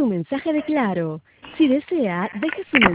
su mensaje de Claro. Si desea, deje su mensaje.